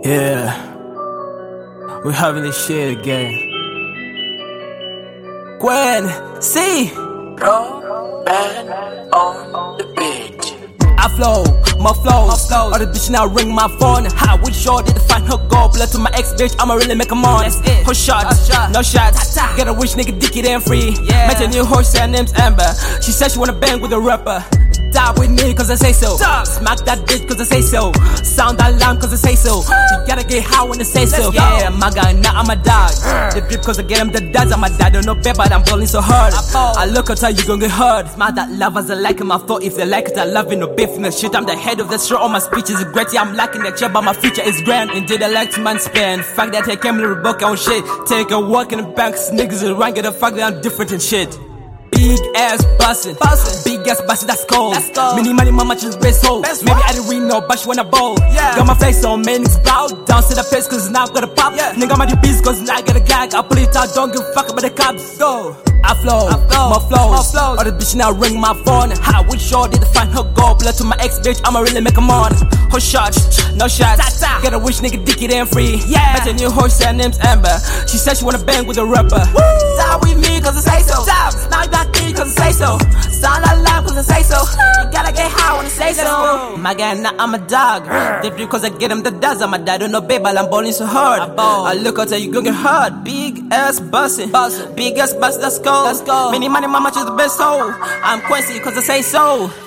Yeah, we're having this shit again. Gwen, see? Bro, band on the beat. I flow, my flows. All the bitch now ring my phone. How we sure did find her go? Blood to my ex bitch, I'ma really make 'em on. Her shots, no shots. Get a wish nigga dick it ain't free. Met a new horse, her name's Amber. She said she wanna bang with a rapper. Die with me cause I say so. Smack that bitch cause I say so. Sound that alarm cause I say so. You gotta get high when I say so. Yeah, my guy, now I'm a dog. The drip cause I get him the duds. I'm a dad, don't know bad, but I'm balling so hard. I look at how you gon' get hurt. Smile that lovers, I like him. I thought if they like it, I love it. No beef in the shit. I'm the head of the show. All my speeches is great. Yeah, I'm lacking that shit, but my future is grand. Indeed, I like to man spend. Fact that I came to rebuke on shit. Take a walk in the bank, niggas is rank. Get the fact that I'm different and shit. Big ass bustin', big ass bustin', that's cold. Mini money, mama just best hoe. Maybe I didn't read no, but she wanna bowl. Got my face on, man, niggas bow down to the place cause now I'm gonna pop. Nigga, I'm at the beats cause now I got a gag. I pull it out, don't give a fuck about the cops. Go. I flow, my flows. All the bitch now ring my phone. How we sure did find her go? Blood to my ex bitch, I'ma really make 'em on. Her shots, no shots. Get a wish nigga dick it ain't free. Met a new horse, her name's Amber. She said she wanna bang with a rapper. Die with me cause I say so. Smack that dick cause I say so. Sound that loud cause I say so. You gotta get high when I say so. My guy, now I'm a dog. They drip cause I get him the does. I'm a dad, don't know babe, but I'm balling so hard. I look out, you gon' get hurt. Big ass bustin', big ass bustin', let's go. Many money, mama, she's the best hoe. I'm Quincy cause I say so.